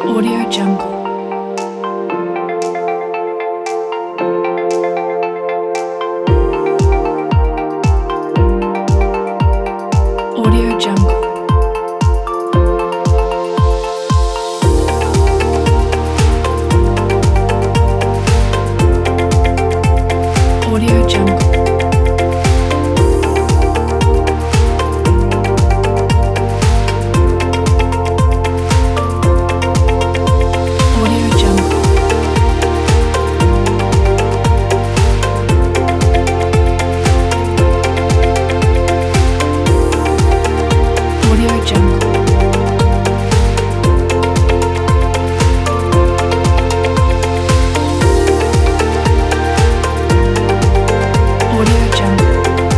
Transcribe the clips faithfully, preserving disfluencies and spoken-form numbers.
Audio Jungle. Audio Jungle. Audio Jungle. Audio Jungle. Audio Jungle.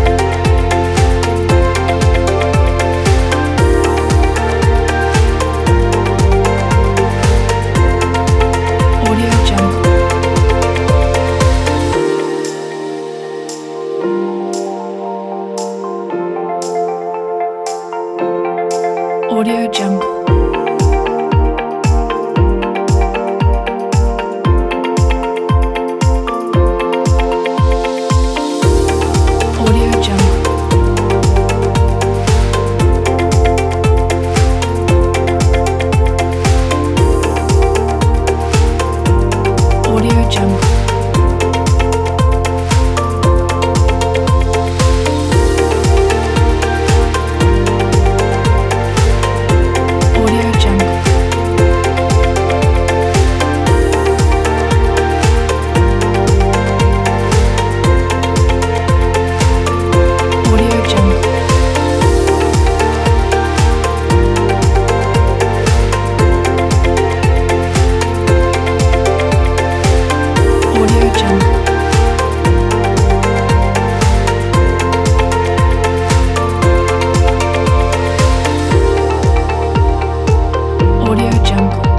Audio Jungle. Audio Jungle. Audio Jungle. Audio Jungle. Audio Jungle. Audio Jungle. Audio Jungle. Audio Jungle.